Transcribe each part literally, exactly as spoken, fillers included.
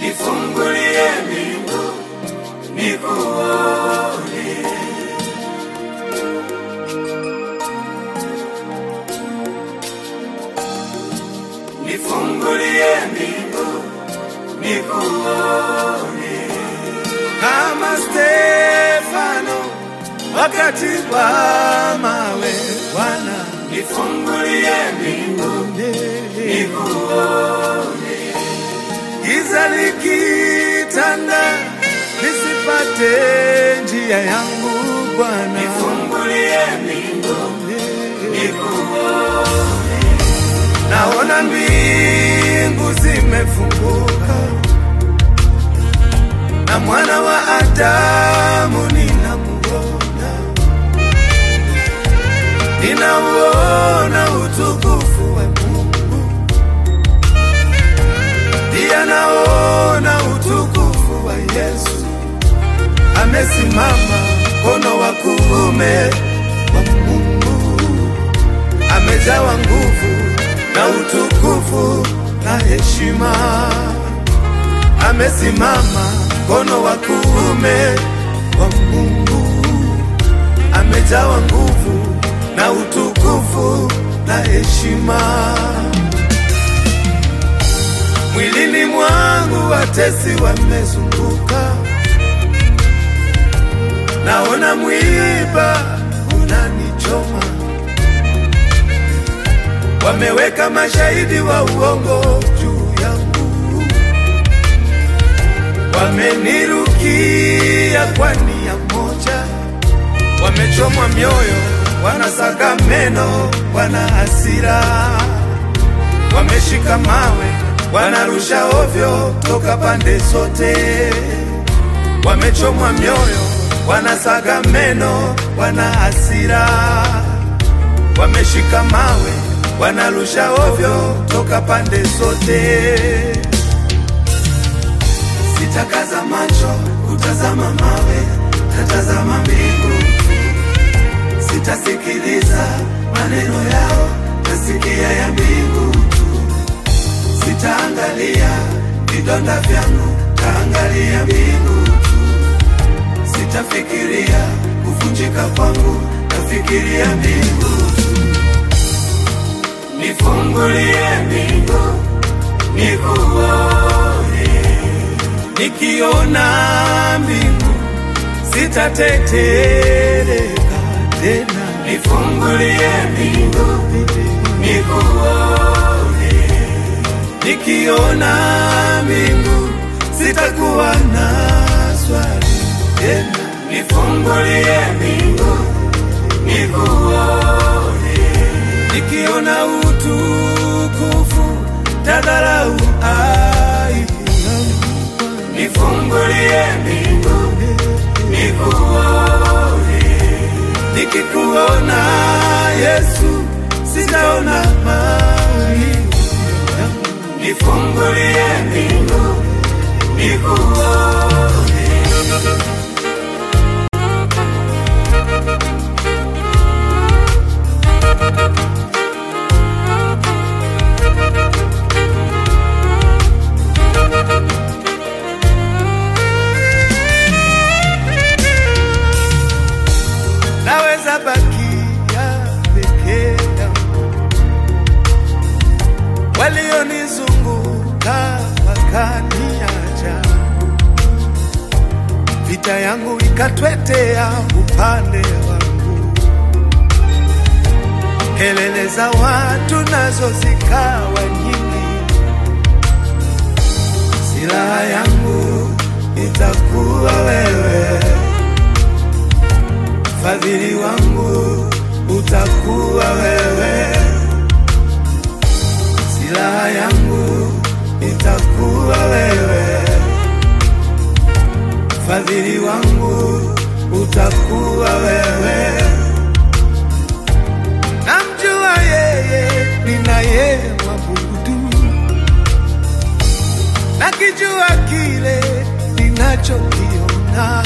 nifungulie mbingu nikuone. Nifungulie mbingu nikuone. Kama Stefano wakati wa mawe, Bwana nifungulie mbingu nikuone. Giza likitanda nisipate njia yangu, Bwana nifungulie mbingu nikuone. Naona mbingu zimefunguka na mwana wa Adamu ninamuona, ninauona utukufu wa Mungu, pia naona utukufu wa Yesu. Amesimama mkono wa kuume wa Mungu, amejawa nguvu na utukufu na heshima. Amesimama mkono wa kuume wa Mungu, amejawa nguvu na utukufu na heshima. Mwilini mwangu watesi wamezunguka, naona mwiba unanichoma. Wameweka mashahidi wa uongo juu yangu, wamenirukia kwa nia moja. Wamechomwa mioyo, wanasaga meno, wana hasira. Wameshika mawe, wanarusha ovyo toka pande zote. Wamechomwa mioyo, wanasaga meno, wana hasira. Wameshika mawe, wanarusha ovyo toka pande zote. Sitakaza macho kutazama mawe, natazama mbingu. Sitasikiliza maneno yao, nasikia ya mbingu tu. Sitaangalia vidonda vyangu, taangalia mbingu tu. Sitafikiria kuvunjika kwangu, nafikiria mbingu tu. Nifungulie mbingu nikuone. Nikiona mbingu sitatetereka tena. Nifungulie mbingu nikuone. Nikiona mbingu sitakuwa na swali tena. Nifungulie mbingu nikuone. Nikiona utukufu tadharau aibu. Nifungulie mbingu nikuone. Nikikuona Yesu sitaona maumivu. Nifungulie mbingu nikuone. Naweza bakia peke yangu, walionizunguka wakaniacha. Vita yangu ikatwetea upande wangu, kelele za watu nazo zikawa nyingi. Silaha yangu itakuwa wewe, fadhili wangu utakuwa wewe. Silaha yangu itakuwa wewe, fadhili wangu utakuwa wewe. Namjua yeye ninaye mwabudu, nakijua kile ninachokiona.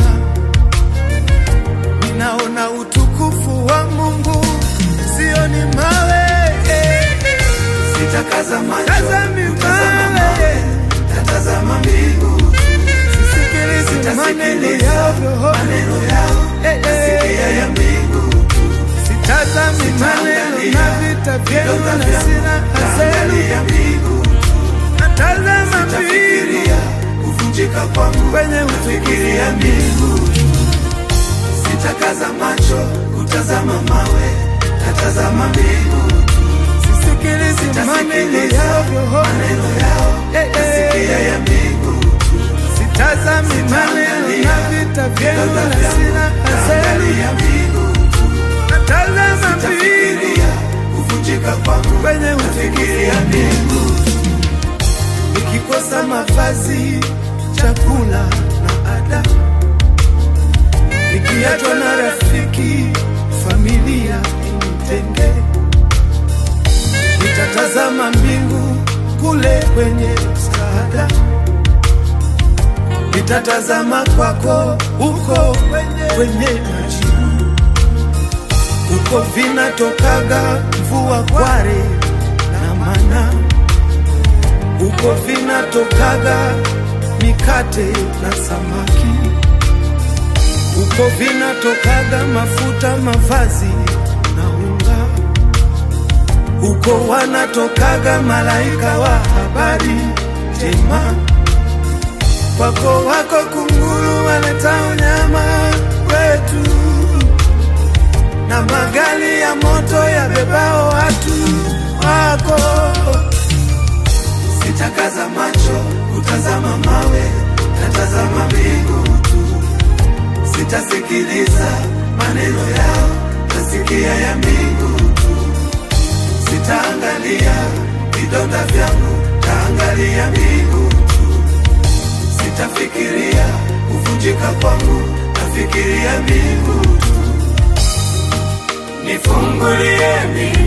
Ninaona utukufu wa Mungu, sioni mawe. Sitakaza macho Tazami kutazama mawe, natazama mbingu. vita vyenu vidonda na vyangu silaha zenu. taangalia mbingu. Natazama mbingu Sitafikiria kuvunjika kwangu, kwenye nafikiria mbingu. Sitakaza macho kutazama mawe, natazama mbingu. sisikilizi maneno Sitasikiliza yao, maneno yao, nasikia ya mbingu. sitazami maneno na vita vyenu na silaha zenu. Taangalia mbingu. Natazama mbingu Sitafikiria kuvunjika kwangu, kwenye nafikiria mbingu. nikikosa mavazi, chakula na ada, nikiachwa na rafiki, familia initenge, nitatazama mbingu kule kwenye msaada, nitatazama kwako huko kwenye, kwenye majibu, huko vinatokaga mvua, kware na mana, huko vinatokaga mikate na samaki, huko vinatokaga mafuta, mavazi na unga, huko wanatokaga malaika wa habari njema. Kwako wako kunguru waleta unyama wetu, na magari ya moto yabebao watu wako. Sitakaza macho kutazama mawe, natazama mbingu tu. Sitasikiliza maneno yao, nasikia ya mbingu tu. Sitaangalia vidonda vyangu, taangalia mbingu tu. Sitafikiria kuvunjika kwangu, nafikiria mbingu tu. Nifungulie mbingu.